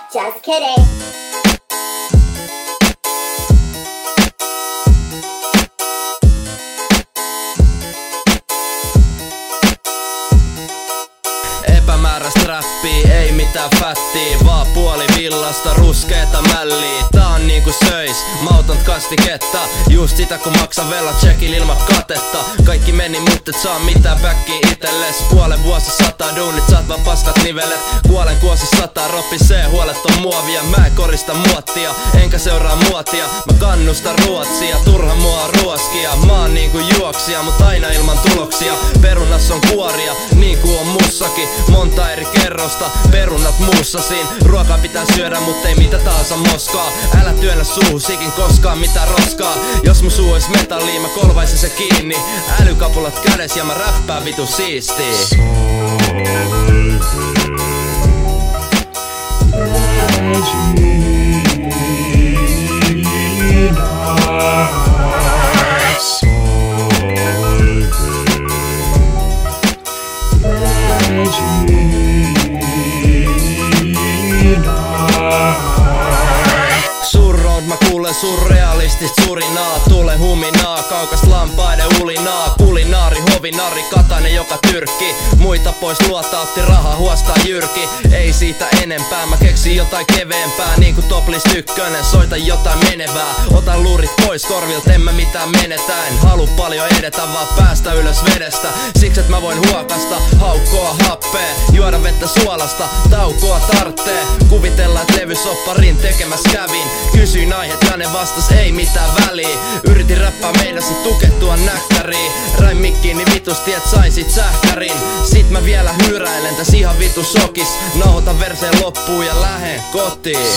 Just kidding. Epämääräistä räppiä, ei mitään fättiä, vaan puoli villasta, ruskeeta mälliä. Tää on niinku söis, mauton't kastiketta, just sitä kun maksan velat checkil ilman katetta. Kaikki meni mut et saa mitään backia itelles. Puolen vuosi 100 duunit, saat vaan paskat nivelet. Kuolen kuosi 100, ropisee, huolet on muovia. Mä en korista muottia, enkä seuraa muotia. Mä kannustan Ruotsia, turha mua ruoskia. Mä oon niinku juoksija, mut aina ilman tuloksia. Perunas on kuoria, niinku on mussakin. Monta eri kerrosta, perunat muussasiin. Ruokaa pitää syödä, mut ei mitä tahansa moskaa. Älä työnnä suuhus ikin koskaan mitään roskaa. Jos mun suu ois metallia, mä kolvaisin se kiinni. Älykapulat kädes ja mä räppään vitu siistii. Surround, mä kuulen surrealistist surinaa. Tule huminaa, kaukas lampaiden ulinaa. Kulinaari, hovinari, katainen joka tyrkki. Muita pois luota, otti rahaa, huostaa jyrki. Ei siitä enempää, mä keksin jotain keveempää. Niinku Toplist 1, soita jotain menevää. Otan luurit pois korvilt, en mä mitään menetä. En halu paljon edetä, vaan päästä ylös vedestä. Siksi et mä voin huokasta, haukkoa happea. Juoda vettä suolasta, taukoa tarttee. Kuvitellaan et levysopparin tekemäs kävin. Kysyin aiheet ja ne vastas ei mitään väliä. Yritin räppää meinasin tukettua näkkäriin. Rain mikkiin niin vitus tiet saisit sähkärin. Sit mä vielä hyyräilen täs ihan vitu sokis. Nauhoitan verseen loppuun ja lähen kotiin.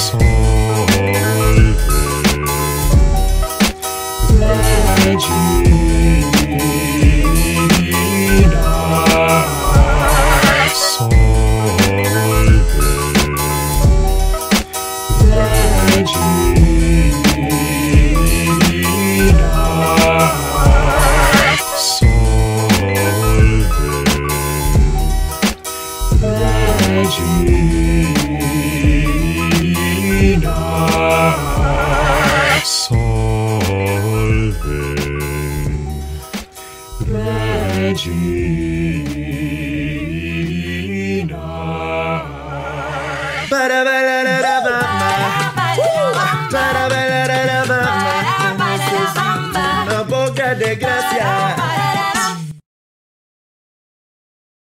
Boca de gracia.